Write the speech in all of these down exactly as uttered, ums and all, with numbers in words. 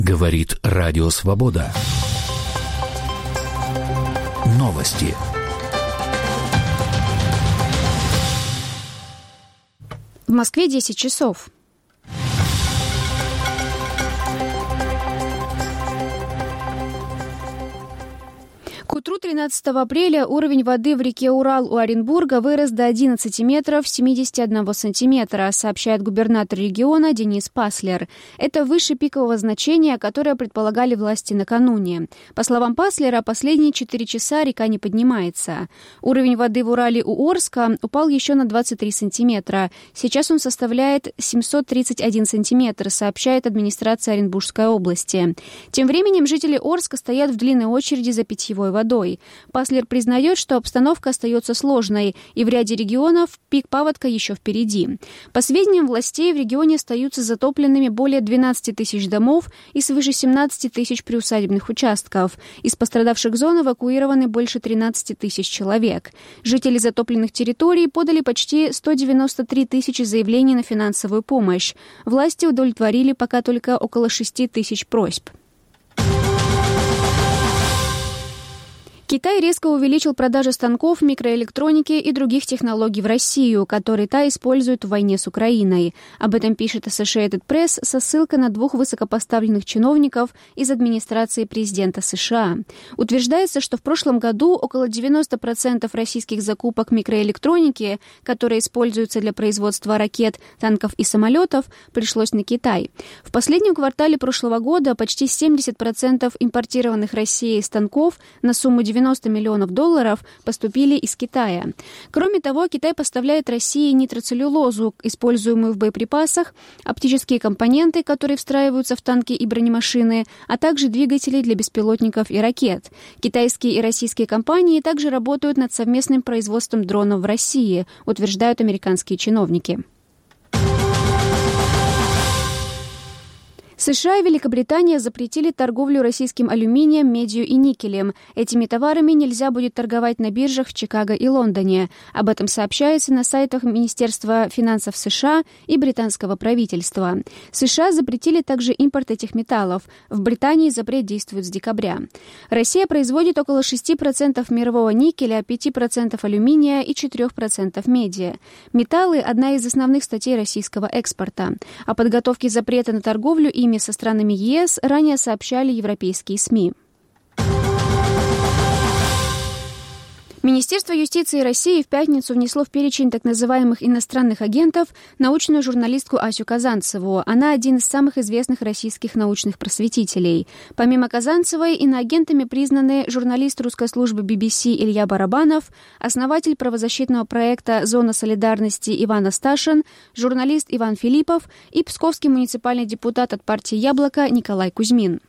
Говорит Радио Свобода. Новости. В Москве десять часов. К утру тринадцатого апреля уровень воды в реке Урал у Оренбурга вырос до одиннадцати метров семидесяти одного сантиметра, сообщает губернатор региона Денис Паслер. Это выше пикового значения, которое предполагали власти накануне. По словам Паслера, последние четыре часа река не поднимается. Уровень воды в Урале у Орска упал еще на двадцать три сантиметра. Сейчас он составляет семьсот тридцать один сантиметр, сообщает администрация Оренбургской области. Тем временем жители Орска стоят в длинной очереди за питьевой водой. водой. Паслер признает, что обстановка остается сложной, и в ряде регионов пик паводка еще впереди. По сведениям властей, в регионе остаются затопленными более двенадцати тысяч домов и свыше семнадцати тысяч приусадебных участков. Из пострадавших зон эвакуированы больше тринадцати тысяч человек. Жители затопленных территорий подали почти сто девяносто три тысячи заявлений на финансовую помощь. Власти удовлетворили пока только около шести тысяч просьб. Китай резко увеличил продажи станков, микроэлектроники и других технологий в Россию, которые та использует в войне с Украиной. Об этом пишет Associated Press со ссылкой на двух высокопоставленных чиновников из администрации президента США. Утверждается, что в прошлом году около девяноста процентов российских закупок микроэлектроники, которые используются для производства ракет, танков и самолетов, пришлось на Китай. В последнем квартале прошлого года почти семьдесят процентов импортированных Россией станков на сумму девяносто миллионов долларов поступили из Китая. Кроме того, Китай поставляет России нитроцеллюлозу, используемую в боеприпасах, оптические компоненты, которые встраиваются в танки и бронемашины, а также двигатели для беспилотников и ракет. Китайские и российские компании также работают над совместным производством дронов в России, утверждают американские чиновники. США и Великобритания запретили торговлю российским алюминием, медью и никелем. Этими товарами нельзя будет торговать на биржах в Чикаго и Лондоне. Об этом сообщается на сайтах Министерства финансов США и британского правительства. США запретили также импорт этих металлов. В Британии запрет действует с декабря. Россия производит около шести процентов мирового никеля, пяти процентов алюминия и четырёх процентов меди. Металлы – одна из основных статей российского экспорта. О подготовке запрета на торговлю ими со странами ЕС ранее сообщали европейские СМИ. Министерство юстиции России в пятницу внесло в перечень так называемых иностранных агентов научную журналистку Асю Казанцеву. Она один из самых известных российских научных просветителей. Помимо Казанцевой, иноагентами признаны журналист русской службы би би си Илья Барабанов, основатель правозащитного проекта «Зона солидарности» Иван Асташин, журналист Иван Филиппов и псковский муниципальный депутат от партии «Яблоко» Николай Кузьмин.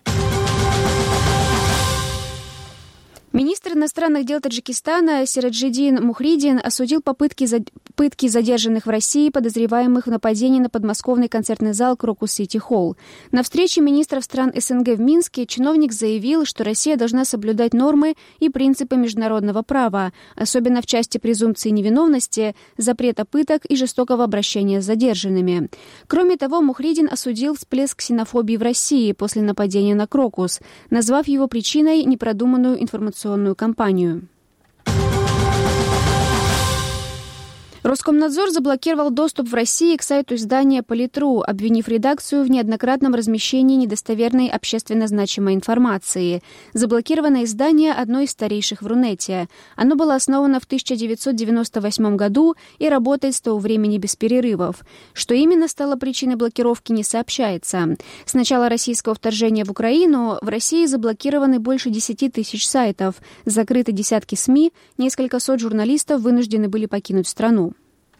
Министр иностранных дел Таджикистана Сираджиддин Мухридин осудил попытки, за... пытки задержанных в России подозреваемых в нападении на подмосковный концертный зал Крокус Сити Холл. На встрече министров стран СНГ в Минске чиновник заявил, что Россия должна соблюдать нормы и принципы международного права, особенно в части презумпции невиновности, запрета пыток и жестокого обращения с задержанными. Кроме того, Мухридин осудил всплеск ксенофобии в России после нападения на Крокус, назвав его причиной непродуманную информационную кампанию. Роскомнадзор заблокировал доступ в России к сайту издания «Политру», обвинив редакцию в неоднократном размещении недостоверной общественно значимой информации. Заблокированное издание – одно из старейших в Рунете. Оно было основано в тысяча девятьсот девяносто восьмом году и работает с того времени без перерывов. Что именно стало причиной блокировки, не сообщается. С начала российского вторжения в Украину в России заблокированы больше десяти тысяч сайтов, закрыты десятки СМИ, несколько сот журналистов вынуждены были покинуть страну.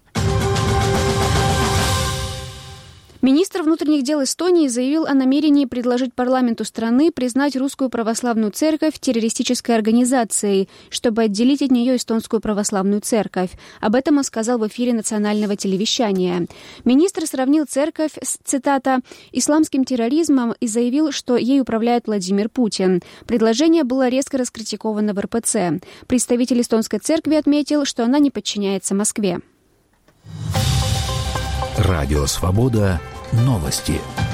Министр внутренних дел Эстонии заявил о намерении предложить парламенту страны признать Русскую Православную Церковь террористической организацией, чтобы отделить от нее Эстонскую Православную Церковь. Об этом он сказал в эфире национального телевещания. Министр сравнил церковь с, цитата, «исламским терроризмом» и заявил, что ей управляет Владимир Путин. Предложение было резко раскритиковано в эр пэ цэ. Представитель эстонской церкви отметил, что она не подчиняется Москве. Радио Свобода. Новости.